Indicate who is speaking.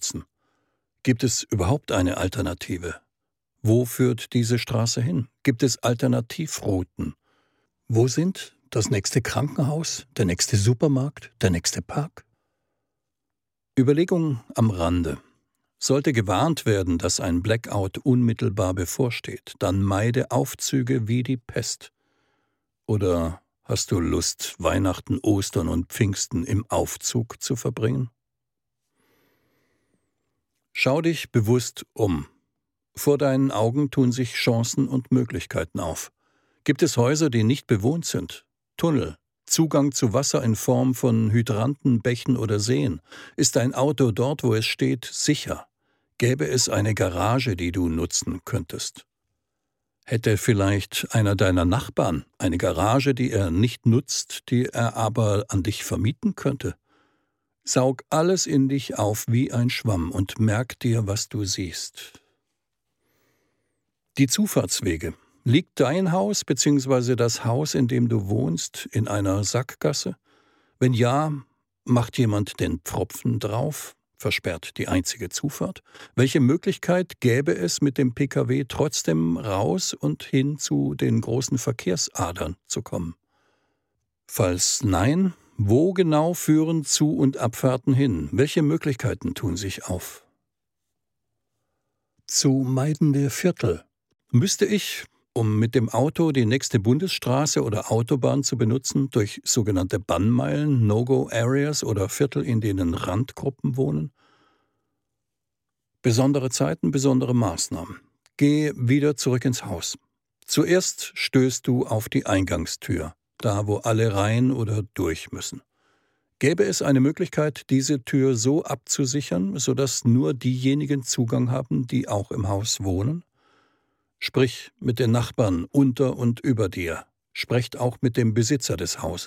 Speaker 1: benutzen. Gibt es überhaupt eine Alternative? Wo führt diese Straße hin? Gibt es Alternativrouten? Wo sind das nächste Krankenhaus, der nächste Supermarkt, der nächste Park? Überlegung am Rande. Sollte gewarnt werden, dass ein Blackout unmittelbar bevorsteht, dann meide Aufzüge wie die Pest. Oder hast du Lust, Weihnachten, Ostern und Pfingsten im Aufzug zu verbringen? Schau dich bewusst um. Vor deinen Augen tun sich Chancen und Möglichkeiten auf. Gibt es Häuser, die nicht bewohnt sind? Tunnel? Zugang zu Wasser in Form von Hydranten, Bächen oder Seen? Ist dein Auto dort, wo es steht, sicher? Gäbe es eine Garage, die du nutzen könntest? Hätte vielleicht einer deiner Nachbarn eine Garage, die er nicht nutzt, die er aber an dich vermieten könnte? Saug alles in dich auf wie ein Schwamm und merk dir, was du siehst. Die Zufahrtswege. Liegt dein Haus bzw. das Haus, in dem du wohnst, in einer Sackgasse? Wenn ja, macht jemand den Pfropfen drauf, versperrt die einzige Zufahrt? Welche Möglichkeit gäbe es, mit dem Pkw trotzdem raus und hin zu den großen Verkehrsadern zu kommen? Falls nein, wo genau führen Zu- und Abfahrten hin? Welche Möglichkeiten tun sich auf? Zu meidende Viertel. Müsste ich, um mit dem Auto die nächste Bundesstraße oder Autobahn zu benutzen, durch sogenannte Bannmeilen, No-Go-Areas oder Viertel, in denen Randgruppen wohnen? Besondere Zeiten, besondere Maßnahmen. Geh wieder zurück ins Haus. Zuerst stößt du auf die Eingangstür, da wo alle rein oder durch müssen. Gäbe es eine Möglichkeit, diese Tür so abzusichern, sodass nur diejenigen Zugang haben, die auch im Haus wohnen? Sprich mit den Nachbarn unter und über dir. Sprecht auch mit dem Besitzer des Hauses.